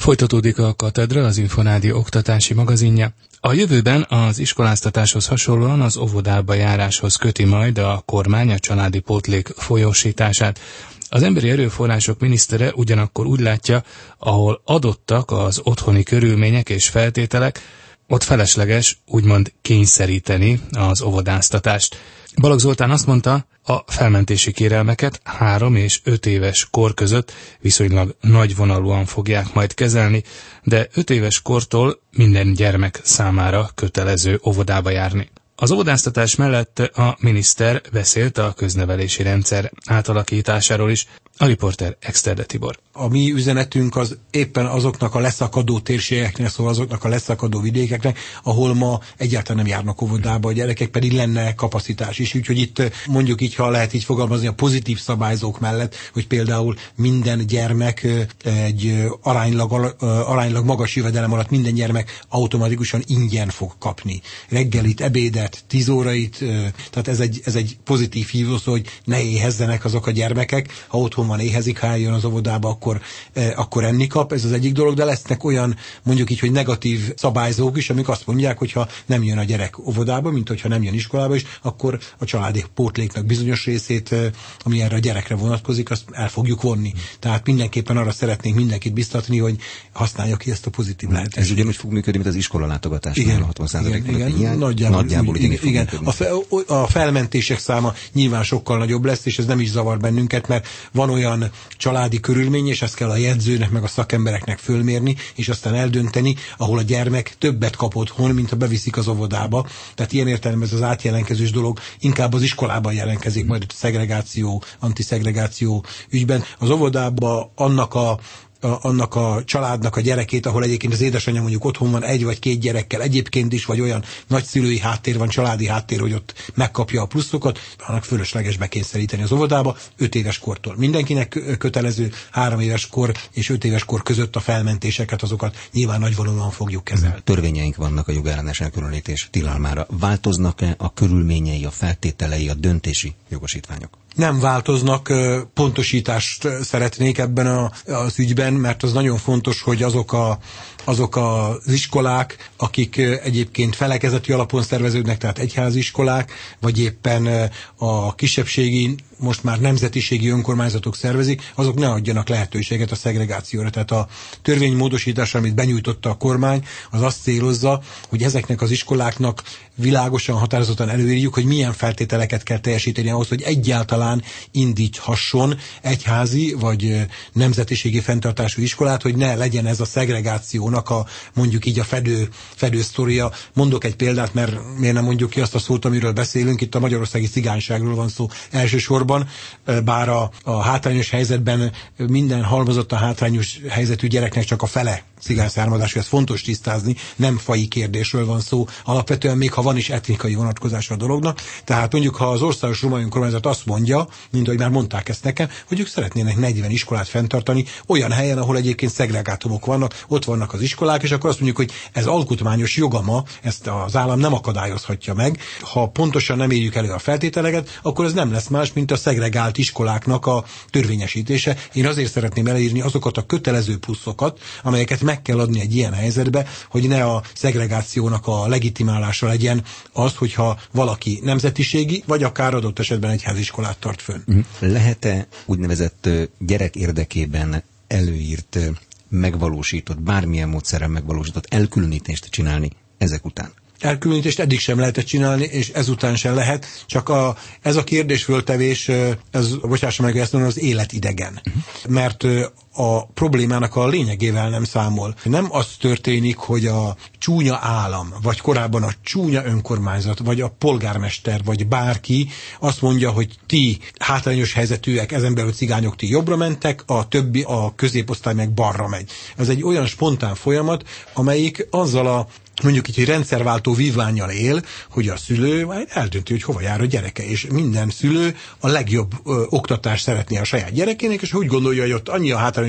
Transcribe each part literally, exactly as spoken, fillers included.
Folytatódik a Katedra, az Inforádió oktatási magazinja. A jövőben az iskoláztatáshoz hasonlóan az óvodába járáshoz köti majd a kormány a családi pótlék folyósítását. Az emberi erőforrások minisztere ugyanakkor úgy látja, ahol adottak az otthoni körülmények és feltételek, ott felesleges úgymond kényszeríteni az óvodáztatást. Balogh Zoltán azt mondta, a felmentési kérelmeket három és öt éves kor között viszonylag nagyvonalúan fogják majd kezelni, de öt éves kortól minden gyermek számára kötelező óvodába járni. Az óvodáztatás mellett a miniszter beszélt a köznevelési rendszer átalakításáról is. A riporter Exterde Tibor. A mi üzenetünk az éppen azoknak a leszakadó térségeknek, szóval azoknak a leszakadó vidékeknek, ahol ma egyáltalán nem járnak óvodába a gyerekek, pedig lenne kapacitás is. Úgyhogy itt mondjuk így, ha lehet így fogalmazni, a pozitív szabályzók mellett, hogy például minden gyermek egy aránylag, aránylag magas jövedelem alatt minden gyermek automatikusan ingyen fog kapni. Reggelit, ebédet, tíz órait, tehát ez egy, ez egy pozitív hívószó, hogy ne éhezzenek azok a gyermekek, ha otthon van éhezik, ha eljön az óvodába, akkor, eh, akkor enni kap, ez az egyik dolog, de lesznek olyan, mondjuk így, hogy negatív szabályzók is, amik azt mondják, hogy ha nem jön a gyerek óvodába, mint hogyha nem jön iskolába is, akkor a családi pótléknak bizonyos részét, eh, ami erre a gyerekre vonatkozik, azt el fogjuk vonni. Tehát mindenképpen arra szeretnénk mindenkit biztatni, hogy használja ki ezt a pozitív lehetőséget. Ez ugyanúgy fog működni, mint az iskolalátogatásnál, igen, a hatvan százalék igen, igen, hiány, nagyjából, nagyjából igen, igen, igen. A, fe, a felmentések száma nyilván sokkal nagyobb lesz, és ez nem is zavar bennünket, mert van olyan családi körülmény, és ezt kell a jegyzőnek, meg a szakembereknek fölmérni, és aztán eldönteni, ahol a gyermek többet kap otthon, mint ha beviszik az óvodába. Tehát ilyen értelemben ez az átjelentkezős dolog inkább az iskolában jelentkezik, majd a szegregáció, antiszegregáció ügyben. Az óvodába annak a A, annak a családnak a gyerekét, ahol egyébként az édesanyja mondjuk otthon van egy vagy két gyerekkel egyébként is, vagy olyan nagyszülői háttér van, családi háttér, hogy ott megkapja a pluszokat, annak fölösleges bekényszeríteni az óvodába, öt éves kortól. Mindenkinek kötelező, három éves kor és öt éves kor között a felmentéseket, azokat nyilván nagyvonalúan fogjuk kezelni. Törvényeink vannak a jogellenes elkülönítés tilalmára. Változnak-e a körülményei, a feltételei, a döntési jogosítványok? Nem változnak, pontosítást szeretnék ebben a, az ügyben, mert az nagyon fontos, hogy azok, a, azok az iskolák, akik egyébként felekezeti alapon szerveződnek, tehát egyháziskolák, vagy éppen a kisebbségi, most már nemzetiségi önkormányzatok szervezik, azok ne adjanak lehetőséget a szegregációra. Tehát a törvénymódosítás, amit benyújtotta a kormány, az azt célozza, hogy ezeknek az iskoláknak világosan, határozottan előírjuk, hogy milyen feltételeket kell teljesíteni ahhoz, hogy egyáltalán indíthasson egyházi vagy nemzetiségi fenntartású iskolát, hogy ne legyen ez a szegregációnak a, mondjuk így a fedő, fedő sztoria. Mondok egy példát, mert miért nem mondjuk ki azt a szót, amiről beszélünk, itt a magyarországi cigányságról van szó elsősorban, bár a, a hátrányos helyzetben minden halmozott a hátrányos helyzetű gyereknek csak a fele cigány származású, ez fontos tisztázni, nem faji kérdésről van szó, alapvetően még ha van is etnikai vonatkozása a dolognak. Tehát mondjuk, ha az országos római önkormányzat azt mondja, mint ahogy már mondták ezt nekem, hogy ők szeretnének negyven iskolát fenntartani olyan helyen, ahol egyébként szegregátumok vannak, ott vannak az iskolák, és akkor azt mondjuk, hogy ez alkotmányos joga ma, ezt az állam nem akadályozhatja meg. Ha pontosan nem érjük elő a feltételeket, akkor ez nem lesz más, mint a szegregált iskoláknak a törvényesítése. Én azért szeretném elírni azokat a kötelező pluszokat, amelyeket meg kell adni egy ilyen helyzetbe, hogy ne a szegregációnak a legitimálása legyen az, hogyha valaki nemzetiségi, vagy akár adott esetben egyháziskolát tart fönn. Lehet-e úgynevezett gyerek érdekében előírt, megvalósított, bármilyen módszerrel megvalósított elkülönítést csinálni ezek után? Elkülönítést eddig sem lehetett csinálni, és ezután sem lehet, csak a, ez a kérdésföltevés, ez, bocsássa meg, ezt mondom, az életidegen. Uh-huh. Mert a problémának a lényegével nem számol. Nem az történik, hogy a csúnya állam, vagy korábban a csúnya önkormányzat, vagy a polgármester, vagy bárki azt mondja, hogy ti hátrányos helyzetűek, ezen belül cigányok, ti jobbra mentek, a többi, a középosztály meg balra megy. Ez egy olyan spontán folyamat, amelyik azzal a mondjuk így, hogy rendszerváltó vívvánnyal él, hogy a szülő majd eldönti, hogy hova jár a gyereke, és minden szülő a legjobb ö, oktatást szeretné a saját gyerekének, és úgy gondolja, hogy ott annyi a hátrányos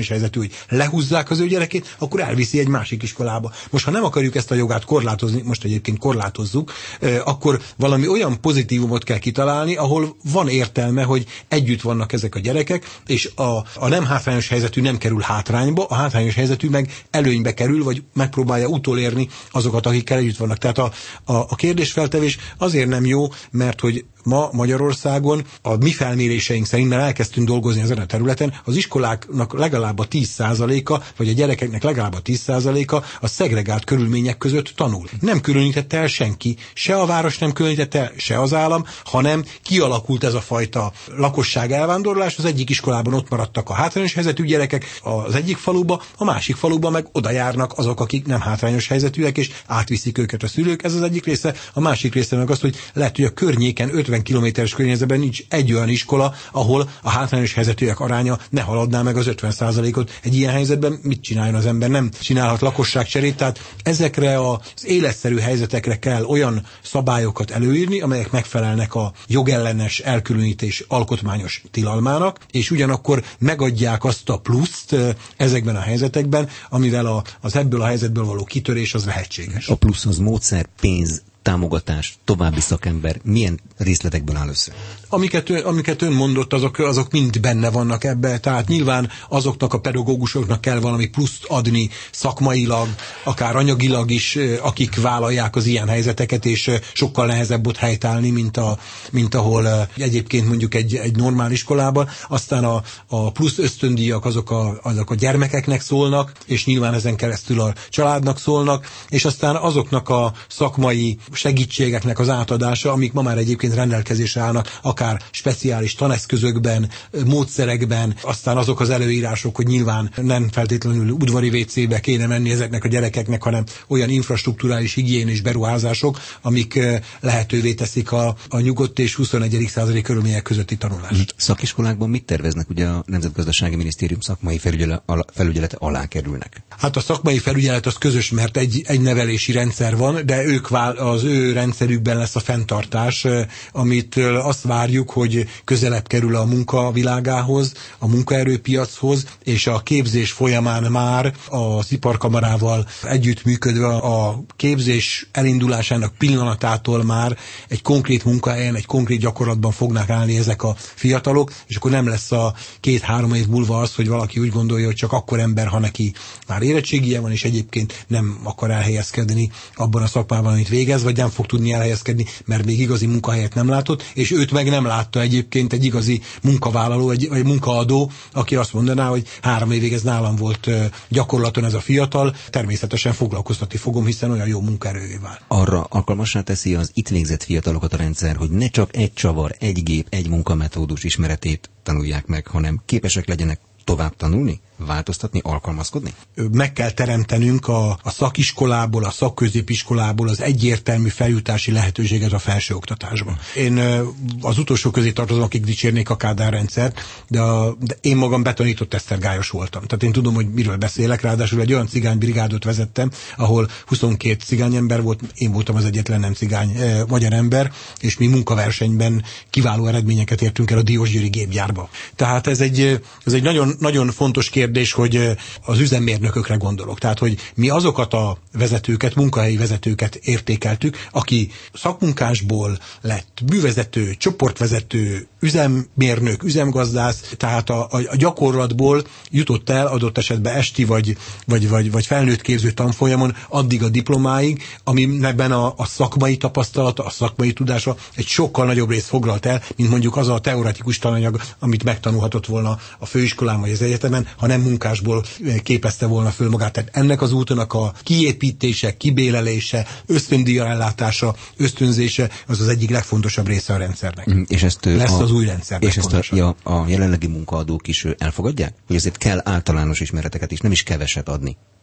hátrányos helyzetű, hogy lehúzzák az ő gyerekét, akkor elviszi egy másik iskolába. Most, ha nem akarjuk ezt a jogát korlátozni, most egyébként korlátozzuk, akkor valami olyan pozitívumot kell kitalálni, ahol van értelme, hogy együtt vannak ezek a gyerekek, és a, a nem hátrányos helyzetű nem kerül hátrányba, a hátrányos helyzetű meg előnybe kerül, vagy megpróbálja utolérni azokat, akikkel együtt vannak. Tehát a, a, a kérdésfeltevés azért nem jó, mert hogy ma Magyarországon a mi felméréseink szerint, mert elkezdtünk dolgozni ezen a területen, az iskoláknak legalább a tíz százaléka, vagy a gyerekeknek legalább a tíz százaléka a szegregált körülmények között tanul. Nem különítette el senki, se a város nem különítette el, se az állam, hanem kialakult ez a fajta lakosság elvándorlás, az egyik iskolában ott maradtak a hátrányos helyzetű gyerekek, az egyik faluba, a másik faluba meg oda járnak azok, akik nem hátrányos helyzetűek, és átviszik őket a szülők. Ez az egyik része, a másik része meg az, hogy lehet, hogy a környéken ötven kilométeres környezetben nincs egy olyan iskola, ahol a hátrányos helyzetűek aránya ne haladná meg az ötven százalékot. Egy ilyen helyzetben mit csináljon az ember? Nem csinálhat lakosságcserét, tehát ezekre az életszerű helyzetekre kell olyan szabályokat előírni, amelyek megfelelnek a jogellenes elkülönítés alkotmányos tilalmának, és ugyanakkor megadják azt a pluszt ezekben a helyzetekben, amivel a, az ebből a helyzetből való kitörés az lehetséges. A plusz az módszer, pénz, támogatás, további szakember, milyen részletekből áll össze? Amiket, amiket ön mondott, azok, azok mind benne vannak ebbe, tehát nyilván azoknak a pedagógusoknak kell valami pluszt adni szakmailag, akár anyagilag is, akik vállalják az ilyen helyzeteket, és sokkal nehezebb ott helytállni, mint, a, mint ahol egyébként mondjuk egy, egy normál iskolában. Aztán a, a plusz ösztöndíjak azok a, azok a gyermekeknek szólnak, és nyilván ezen keresztül a családnak szólnak, és aztán azoknak a szakmai segítségeknek az átadása, amik ma már egyébként rendelkezésre állnak, akár speciális taneszközökben, módszerekben, aztán azok az előírások, hogy nyilván nem feltétlenül udvari vécébe kéne menni ezeknek a gyerekeknek, hanem olyan infrastrukturális higiénés beruházások, amik lehetővé teszik a, a nyugodt és huszonegyedik századi körülmények közötti tanulást. Szakiskolákban mit terveznek? Ugye a Nemzetgazdasági Minisztérium szakmai felügyelete alá kerülnek. Hát a szakmai felügyelet az közös, mert egy, egy nevelési rendszer van, de ők vál, az ő rendszerükben lesz a fenntartás, amit azt várjuk, hogy közelebb kerül a munka világához, a munkaerőpiachoz, és a képzés folyamán már az iparkamarával együttműködve a képzés elindulásának pillanatától már egy konkrét munkahelyen, egy konkrét gyakorlatban fognak állni ezek a fiatalok, és akkor nem lesz a két-három év múlva az, hogy valaki úgy gondolja, hogy csak akkor ember, ha neki már érettségie van, és egyébként nem akar elhelyezkedni abban a szakmában, amit végez, vagy nem fog tudni elhelyezkedni, mert még igazi munkahelyet nem látott, és őt meg nem látta egyébként egy igazi munkavállaló, egy, egy munkaadó, aki azt mondaná, hogy három évig ez nálam volt gyakorlaton ez a fiatal, természetesen foglalkoztatni fogom, hiszen olyan jó munkaerővé vál. Arra alkalmassá teszi az itt végzett fiatalokat a rendszer, hogy ne csak egy csavar, egy gép, egy munkametódus ismeretét tanulják meg, hanem képesek legyenek tovább tanulni, változtatni, alkalmazkodni? Meg kell teremtenünk a, a szakiskolából, a szakközépiskolából az egyértelmű feljutási lehetőséget a felsőoktatásban. Én az utolsó közé tartozom, akik dicsérnék a Kádár rendszert, de, a, de én magam betanított esztergályos voltam. Tehát én tudom, hogy miről beszélek, ráadásul egy olyan cigánybrigádot vezettem, ahol huszonkét cigányember volt, én voltam az egyetlen nem cigány eh, magyar ember, és mi munkaversenyben kiváló eredményeket értünk el a Diósgyőri gépgyárba. Tehát ez egy, ez egy nagyon, nagyon fontos kérdés, kérdés, hogy az üzemmérnökökre gondolok. Tehát, hogy mi azokat a vezetőket, munkahelyi vezetőket értékeltük, aki szakmunkásból lett művezető, csoportvezető, üzemmérnök, üzemgazdász, tehát a, a gyakorlatból jutott el adott esetben esti vagy, vagy, vagy, vagy felnőtt képző tanfolyamon addig a diplomáig, amiben a, a szakmai tapasztalata, a szakmai tudása egy sokkal nagyobb részt foglalt el, mint mondjuk az a teoretikus tananyag, amit megtanulhatott volna a főiskolán vagy az egyetemen, ha nem munkásból képezte volna föl magát. Tehát ennek az útonak a kiépítése, kibélelése, ösztöndíjjal ellátása, ösztönzése az az egyik legfontosabb része a rendszernek. Mm, és ezt lesz a, az új rendszernek. És ezt a, ja, a jelenlegi munkaadók is elfogadják? Hogy ezért kell általános ismereteket is, nem is keveset adni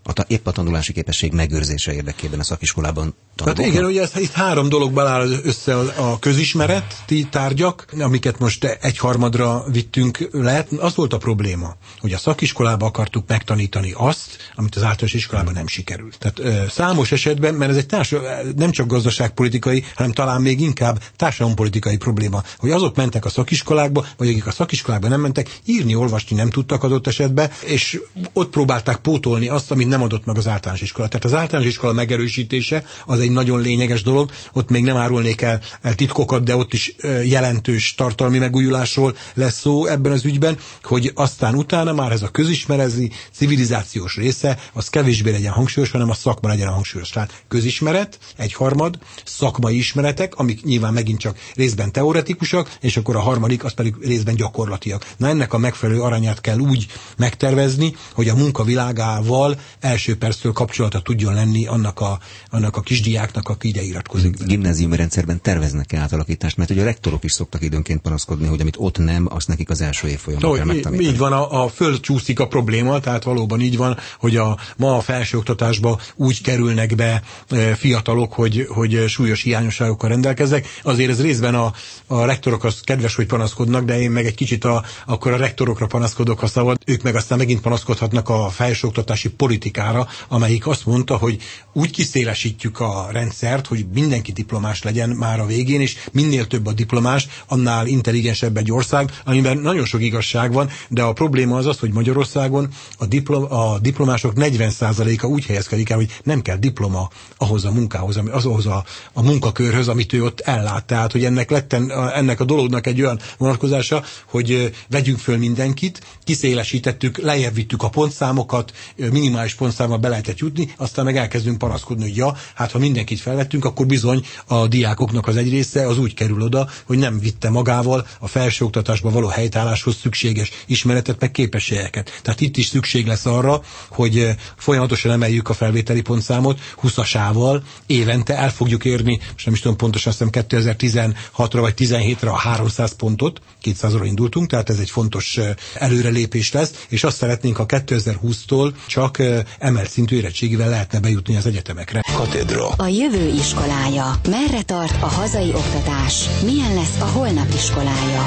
A ta, épp a tanulási képesség megőrzése érdekében a szakiskolában tanulóknak? Hát igen, ugye ez, itt három dologban áll össze a, a közismereti tárgyak, amiket most egyharmadra vittünk le. Az volt a probléma, hogy a szakiskolába akartuk megtanítani azt, amit az általános iskolában nem sikerült. Tehát ö, számos esetben, mert ez egy társ, nem csak gazdaságpolitikai, hanem talán még inkább társadalompolitikai probléma, hogy azok mentek a szakiskolákba, vagy akik a szakiskolákba nem mentek, írni, olvasni nem tudtak adott esetben, és ott próbálták pótolni azt, amit nem adott meg az általános iskola. Tehát az általános iskola megerősítése az egy nagyon lényeges dolog, ott még nem árulnék el, el titkokat, de ott is jelentős tartalmi megújulásról lesz szó ebben az ügyben, hogy aztán utána már ez a közismereti, civilizációs része, az kevésbé legyen hangsúlyos, hanem a szakma legyen a hangsúlyos. Tehát közismeret, egyharmad, szakmai ismeretek, amik nyilván megint csak részben teoretikusak, és akkor a harmadik, az pedig részben gyakorlatiak. Na ennek a megfelelő arányát kell úgy megtervezni, hogy a munkavilágával első perctől kapcsolata tudjon lenni annak a, annak a kisdiáknak, aki ide iratkozik. Gimnáziumi rendszerben terveznek-e átalakítást? Mert ugye a rektorok is szoktak időnként panaszkodni, hogy amit ott nem, azt nekik az első évfolyamban kell megtanítani. Így van, a, a földcsúszik a probléma, tehát valóban így van, hogy a, ma a felsőoktatásba úgy kerülnek be e, fiatalok, hogy, hogy súlyos hiányosságokkal rendelkeznek. Azért ez részben a, a rektorok az kedves, hogy panaszkodnak, de én meg egy kicsit a, akkor a rektorokra panaszkodok, ha szabad. Ők meg aztán megint panaszkodhatnak a felsőoktatási politikára, amelyik azt mondta, hogy úgy kiszélesítjük a rendszert, hogy mindenki diplomás legyen már a végén, és minél több a diplomás, annál intelligensebb egy ország, amiben nagyon sok igazság van, de a probléma az az, hogy Magyarországon a, diplom, a diplomások negyven százaléka úgy helyezkedik el, hogy nem kell diploma ahhoz a munkához, az ahhoz a, a munkakörhöz, amit ő ott ellát. Tehát, hogy ennek letten, ennek a dolognak egy olyan vonatkozása, hogy vegyünk föl mindenkit, kiszélesítettük, lejjebb vittük a pontszámokat, minimális pontszámmal be lehetett jutni, aztán meg elkezdünk panaszkodni, hogy ja, hát ha mindenkit felvettünk, akkor bizony a diákoknak az egy része az úgy kerül oda, hogy nem vitte magával a felsőoktatásba való helytálláshoz szükséges ismeretet, meg képességeket. Tehát itt is szükség lesz arra, hogy folyamatosan emeljük a felvételi pontszámot huszasával, évente el fogjuk érni, most nem is tudom pontosan, azt hiszem kétezer-tizenhatra vagy tizenhétre a háromszáz pontot, kétszázról indultunk, tehát ez egy fontos előrelépés lesz, és azt szeretnénk, ha kétezer-húsztól csak emelt szintű érettségivel lehetne bejutni az egyetemekre. Katedra. A jövő iskolája. Merre tart a hazai oktatás? Milyen lesz a holnap iskolája?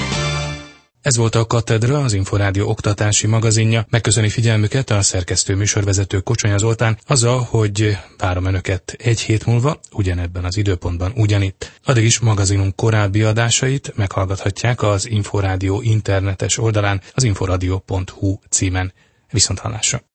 Ez volt a Katedra, az Inforádió oktatási magazinja. Megköszöni figyelmüket a szerkesztő műsorvezető Kocsonya Zoltán, azzal, hogy várom önöket egy hét múlva, ugyanebben az időpontban ugyanitt. Addig is magazinunk korábbi adásait meghallgathatják az Inforádió internetes oldalán, az inforadio pont hu címen. Viszonthallásra!